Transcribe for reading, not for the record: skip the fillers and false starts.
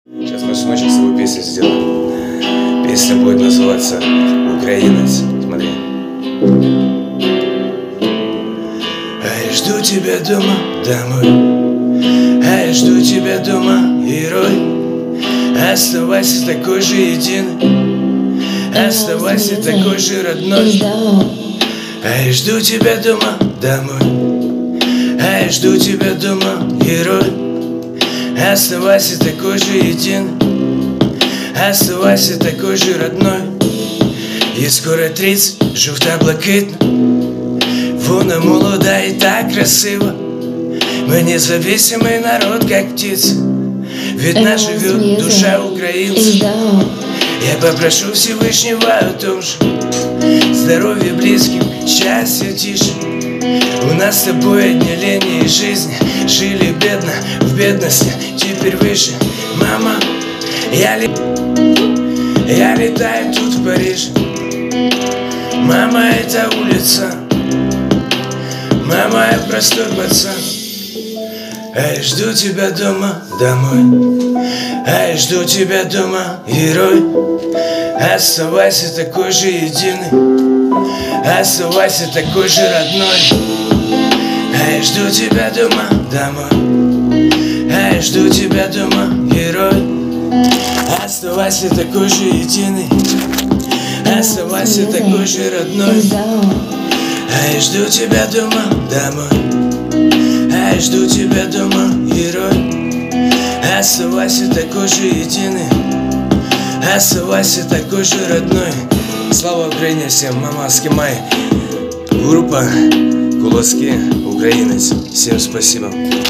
Сейчас мы с ночью с тобой песню сделаем. Песня будет называться «Украинец». Смотри. А я жду тебя дома, домой. А я жду тебя дома, герой. Оставайся такой же единый. Оставайся такой же родной. А я жду тебя дома, домой. А я жду тебя дома, герой. Оставайся такой же единый. Оставайся такой же родной. Їй скоро 30, жовта блакитна. Вона молода и так красива. Мы независимый народ, как птица. Ведь нас живет душа украинца. Я попрошу Всевышнего о том же. Здоровья близким, счастья тише. У нас с тобой одни линии жизни. Жили бедно, в бедности, теперь выше. Мама, я летаю тут в Париже. Мама, это улица. Мама, я простой пацан. А я жду тебя дома, домой. А я жду тебя дома, герой. Оставайся такой же единый. Оставайся такой же родной. А я жду тебя дома, домой. А я жду тебя дома, герой. Оставайся такой же единый. Оставайся такой же родной. А я жду тебя дома, домой. А я жду тебя дома, герой. Оставайся такой же единый. Оставайся такой же родной. Слава Украине всем, мама Скимай. Группа Куласки, украинец. Всем спасибо.